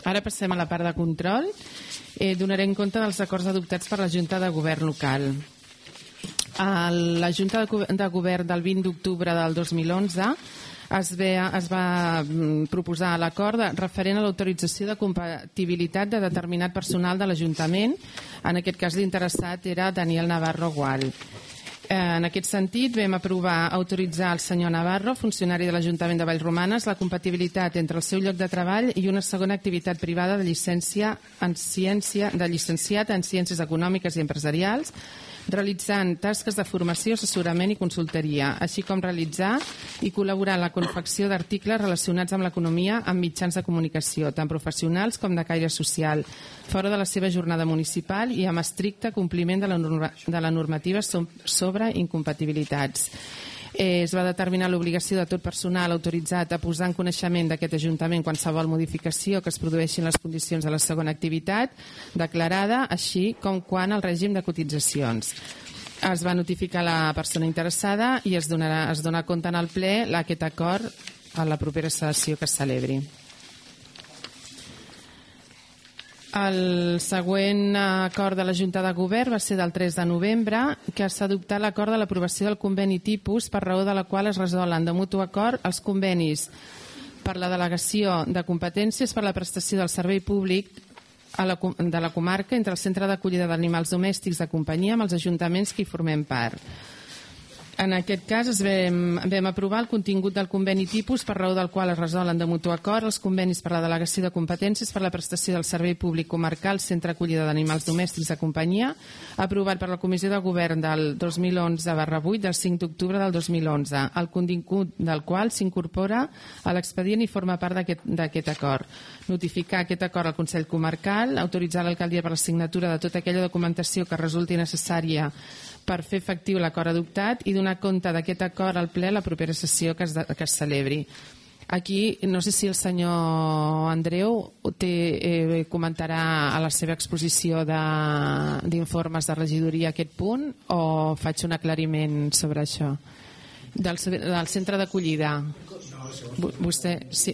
Ara passem a la part de control. Donarem compte dels acords adoptats per la Junta de Govern local. La Junta de Govern del 20 d'octubre del 2011 es va proposar l'acord referent a l'autorització de compatibilitat de determinat personal de l'Ajuntament. En aquest cas l'interessat era Daniel Navarro Gual. En aquest sentit vam aprovar autoritzar al senyor Navarro, funcionari de l'Ajuntament de Vallromanes, la compatibilitat entre el seu lloc de treball i una segona activitat privada de llicenciat en Ciències Econòmiques i Empresarials, realitzant tasques de formació, assessorament i consultoria, així com realitzar i col·laborar en la confecció d'articles relacionats amb l'economia en mitjans de comunicació, tant professionals com de caire social, fora de la seva jornada municipal i amb estricte compliment de la normativa sobre incompatibilitats. Es va determinar l'obligació de tot personal autoritzat a posar en coneixement d'aquest Ajuntament qualsevol modificació que es produeixi en les condicions de la segona activitat declarada, així com quant al règim de cotitzacions. Es va notificar la persona interessada i es dona compte en el ple aquest acord a la propera sessió que es celebri. El següent acord de la Junta de Govern va ser del 3 de novembre, que s'ha adoptat l'acord de l'aprovació del conveni tipus, per raó de la qual es resolen de mutu acord els convenis per la delegació de competències per la prestació del servei públic de la comarca entre el Centre d'Acollida d'Animals Domèstics de companyia amb els ajuntaments que hi formem part. En aquest cas vam aprovar el contingut del conveni tipus per raó del qual es resolen de mutu acord els convenis per la delegació de competències per la prestació del servei públic comarcal Centre d'Acollida d'Animals Domèstics de companyia, aprovat per la Comissió de Govern del 2011/8 del 5 d'octubre del 2011, el contingut del qual s'incorpora a l'expedient i forma part d'aquest acord. Notificar aquest acord al Consell Comarcal, autoritzar l'alcaldia per la signatura de tota aquella documentació que resulti necessària per fer efectiu l'acord adoptat i donar compte d'aquest acord al ple a la propera sessió que es celebri. Aquí no sé si el senyor Andreu comentarà a la seva exposició d'informes de regidoria aquest punt o faig un aclariment sobre això. Del centre d'acollida. Vostè... Sí.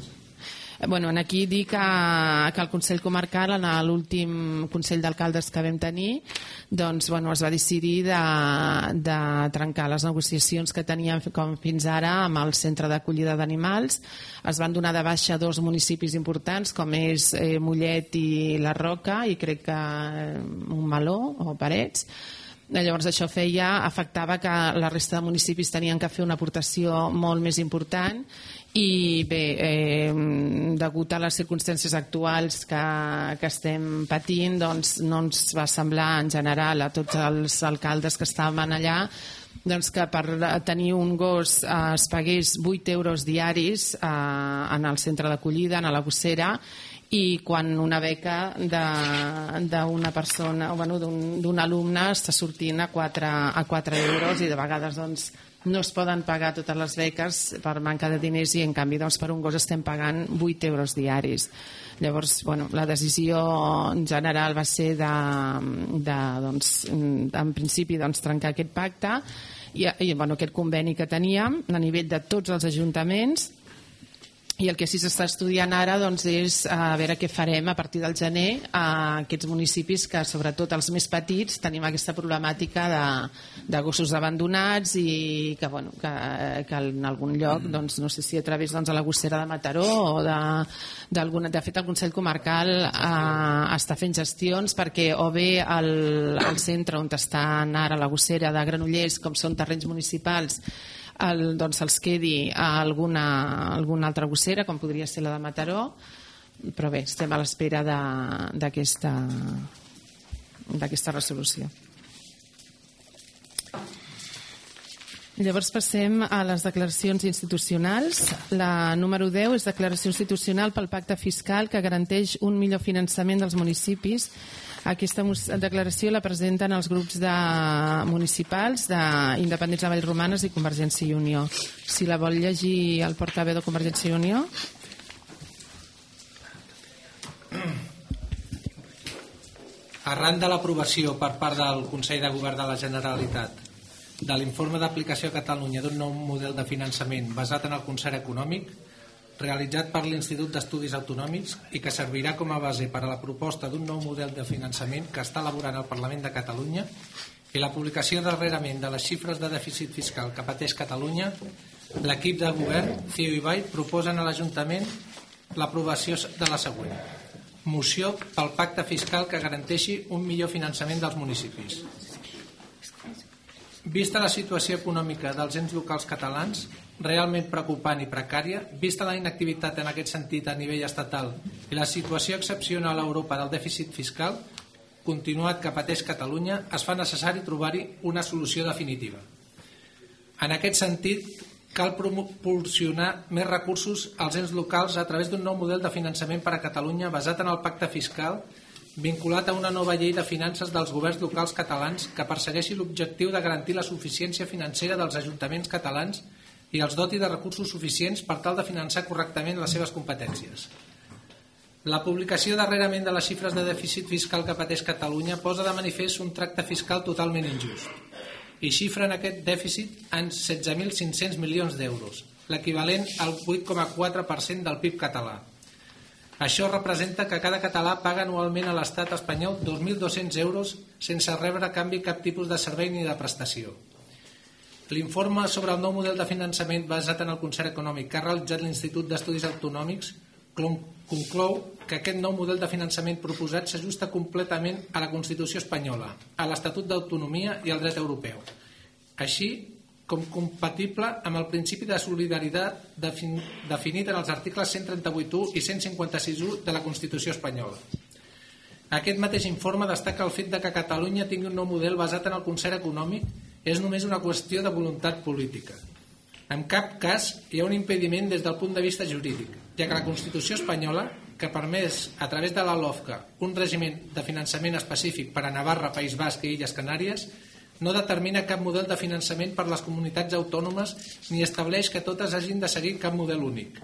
Aquí dic que el Consell Comarcal, en l'últim Consell d'Alcaldes que vam tenir, es va decidir de trencar les negociacions que teníem com fins ara amb el Centre d'Acollida d'Animals. Es van donar de baixa 2 municipis importants, com és Mollet i la Roca, i crec que Montmeló o Parets. Llavors això afectava que la resta de municipis tenien que fer una aportació molt més important i bé, degut a les circumstàncies actuals que estem patint, no ens va semblar en general a tots els alcaldes que estaven allà que per tenir un gos es pagués 8 euros diaris en el centre d'acollida, en la gossera, i quan una beca d'una persona o d'un alumne està sortint a 4 euros i de vegades no es poden pagar totes les beques per manca de diners i en canvi per un gos estem pagant 8 euros diaris. Llavors la decisió en general va ser en principi trencar aquest pacte i aquest conveni que teníem a nivell de tots els ajuntaments. I el que sí s'està estudiant ara és a veure què farem a partir del gener a aquests municipis que, sobretot els més petits, tenim aquesta problemàtica de gossos abandonats i que en algun lloc, no sé si a través de la gossera de Mataró o de fet el Consell Comarcal està fent gestions perquè o bé el centre on està ara la gossera de Granollers, com són terrenys municipals, els quedi a alguna altra gossera, com podria ser la de Mataró, però bé, estem a l'espera d'aquesta resolució. Llavors passem a les declaracions institucionals. La número 10 és declaració institucional pel pacte fiscal que garanteix un millor finançament dels municipis. Aquesta declaració la presenten els grups municipals d'Independents de Vallromanes i Convergència i Unió. Si la vol llegir el portaveu de Convergència i Unió. Arran de l'aprovació per part del Consell de Govern de la Generalitat de l'informe d'aplicació a Catalunya d'un nou model de finançament basat en el concert econòmic, realitzat per l'Institut d'Estudis Autonòmics i que servirà com a base per a la proposta d'un nou model de finançament que està elaborant el Parlament de Catalunya i la publicació darrerament de les xifres de dèficit fiscal que pateix Catalunya, l'equip de govern, CiU i BAI, proposen a l'Ajuntament l'aprovació de la següent. Moció pel pacte fiscal que garanteixi un millor finançament dels municipis. Vista la situació econòmica dels ens locals catalans, realment preocupant i precària, vista la inactivitat en aquest sentit a nivell estatal i la situació excepcional a Europa del dèficit fiscal continuat que pateix Catalunya, es fa necessari trobar-hi una solució definitiva. En aquest sentit, cal proporcionar més recursos als ens locals a través d'un nou model de finançament per a Catalunya basat en el pacte fiscal vinculat a una nova llei de finances dels governs locals catalans que persegueixi l'objectiu de garantir la suficiència financera dels ajuntaments catalans i els doti de recursos suficients per tal de finançar correctament les seves competències. La publicació darrerament de les xifres de dèficit fiscal que pateix Catalunya posa de manifest un tracte fiscal totalment injust i xifren aquest dèficit en 16.500 milions d'euros, l'equivalent al 8,4% del PIB català. Això representa que cada català paga anualment a l'estat espanyol 2.200 euros sense rebre a canvi cap tipus de servei ni de prestació. L'informe sobre el nou model de finançament basat en el concert econòmic que ha realitzat l'Institut d'Estudis Autonòmics conclou que aquest nou model de finançament proposat s'ajusta completament a la Constitució espanyola, a l'Estatut d'Autonomia i al dret europeu, així com compatible amb el principi de solidaritat definit en els articles 138.1 i 156.1 de la Constitució espanyola. Aquest mateix informe destaca el fet que Catalunya tingui un nou model basat en el concert econòmic és només una qüestió de voluntat política. En cap cas hi ha un impediment des del punt de vista jurídic, ja que la Constitució espanyola, que permès a través de la LOFCA un règim de finançament específic per a Navarra, País Basc i Illes Canàries, no determina cap model de finançament per a les comunitats autònomes ni estableix que totes hagin de seguir cap model únic.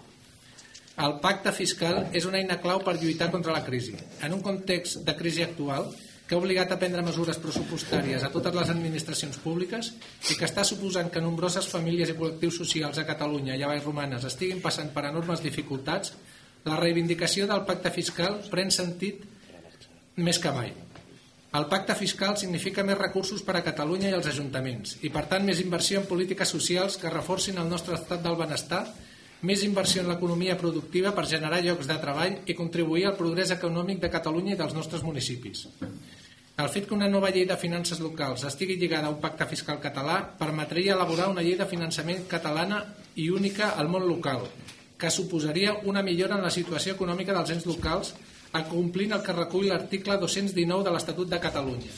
El pacte fiscal és una eina clau per lluitar contra la crisi. En un context de crisi actual, que ha obligat a prendre mesures pressupostàries a totes les administracions públiques i que està suposant que nombroses famílies i col·lectius socials a Catalunya i a Vallromanes estiguin passant per enormes dificultats, la reivindicació del pacte fiscal pren sentit més que mai. El pacte fiscal significa més recursos per a Catalunya i els ajuntaments i, per tant, més inversió en polítiques socials que reforcin el nostre estat del benestar, més inversió en l'economia productiva per generar llocs de treball i contribuir al progrés econòmic de Catalunya i dels nostres municipis. El fet que una nova llei de finances locals estigui lligada a un pacte fiscal català permetria elaborar una llei de finançament catalana i única al món local, que suposaria una millora en la situació econòmica dels ens locals, acomplint el que recull l'article 219 de l'Estatut de Catalunya.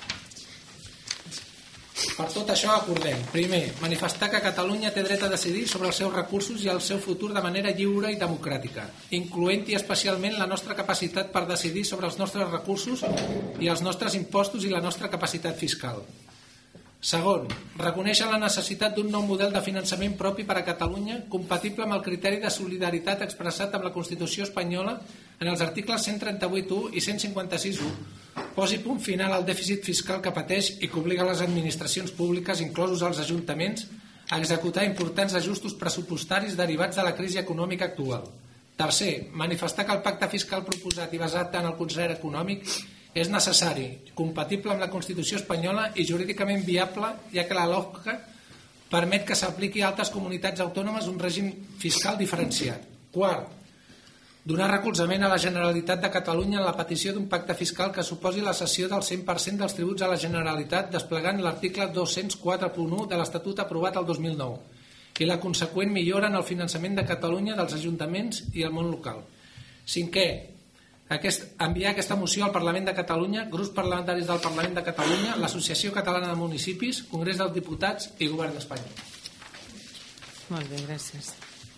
Per tot això acordem, primer, manifestar que Catalunya té dret a decidir sobre els seus recursos i el seu futur de manera lliure i democràtica, incloent-hi especialment la nostra capacitat per decidir sobre els nostres recursos i els nostres impostos i la nostra capacitat fiscal. Segon, reconèixer la necessitat d'un nou model de finançament propi per a Catalunya compatible amb el criteri de solidaritat expressat amb la Constitució espanyola en els articles 138.1 i 156.1. Posi punt final al dèficit fiscal que pateix i que obliga les administracions públiques, inclosos els ajuntaments, a executar importants ajustos pressupostaris derivats de la crisi econòmica actual. Tercer, manifestar que el pacte fiscal proposat i basat en el concert econòmic és necessari, compatible amb la Constitució espanyola i jurídicament viable, ja que la LOFCA permet que s'apliqui a altres comunitats autònomes un règim fiscal diferenciat. Quart, donar recolzament a la Generalitat de Catalunya en la petició d'un pacte fiscal que suposi la cessió del 100% dels tributs a la Generalitat desplegant l'article 204.1 de l'Estatut aprovat el 2009 i la conseqüent millora en el finançament de Catalunya dels ajuntaments i el món local. Cinquè, enviar aquesta moció al Parlament de Catalunya, grups parlamentaris del Parlament de Catalunya, l'Associació Catalana de Municipis, Congrés dels Diputats i Govern espanyol. Molt bé, gràcies.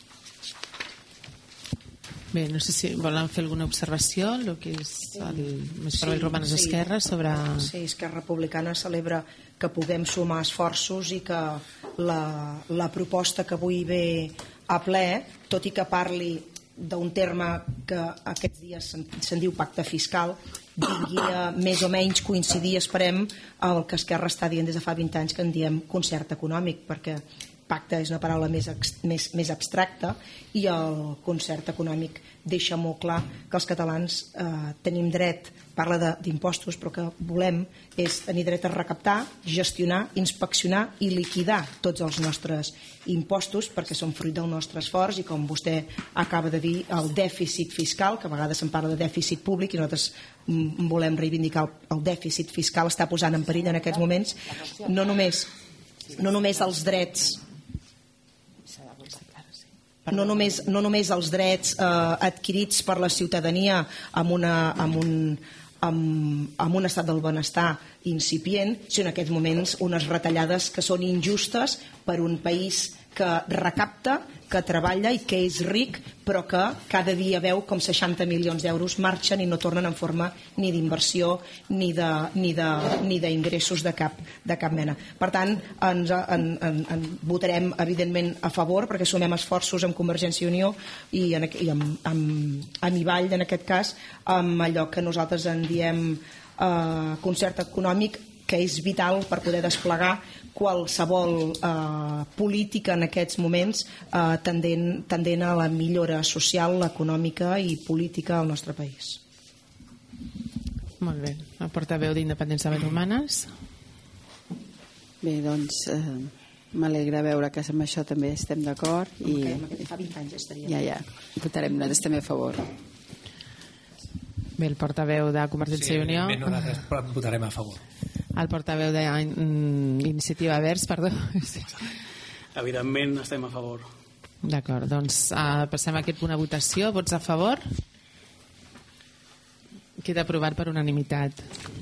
Bé, no sé si volen fer alguna observació, el que és més per Vallromanes Esquerra sobre... Sí, Esquerra Republicana celebra que puguem sumar esforços i que la proposta que avui ve a ple, tot i que parli d'un terme que aquests dies se'n diu pacte fiscal, vingui a més o menys coincidir, esperem, el que Esquerra està dient des de fa 20 anys que en diem concert econòmic, perquè pacte és una paraula més abstracta, i el concert econòmic deixa molt clar que els catalans tenim dret, parla d'impostos, però que volem és tenir dret a recaptar, gestionar, inspeccionar i liquidar tots els nostres impostos, perquè són fruit del nostre esforç, i com vostè acaba de dir, el dèficit fiscal, que a vegades se'n parla de dèficit públic, i nosaltres volem reivindicar el dèficit fiscal, està posant en perill en aquests moments no només els drets, no només els drets adquirits per la ciutadania amb un estat del benestar incipient, sinó en aquests moments unes retallades que són injustes per un país que recapta, que treballa i que és ric, però que cada dia veu com 60 milions d'euros marxen i no tornen en forma ni d'inversió ni d'ingressos de cap mena. Per tant, votarem evidentment a favor, perquè sumem esforços amb Convergència i Unió i amb Ivall, en aquest cas, amb allò que nosaltres en diem concert econòmic, que és vital per poder desplegar qualsevol política en aquests moments tendent a la millora social, econòmica i política al nostre país. Molt bé. El portaveu d'Independència Humanes. Bé, doncs m'alegra veure que amb això també estem d'acord i fa 20 anys estaria. Ja, votarem nosaltres també a favor. Bé, el portaveu de Convergència i Unió. Sí, nosaltres votarem a favor. El portaveu d'Iniciativa Verds, perdó. Evidentment estem a favor. D'acord, doncs passem a aquest punt a votació. Vots a favor? Queda aprovat per unanimitat.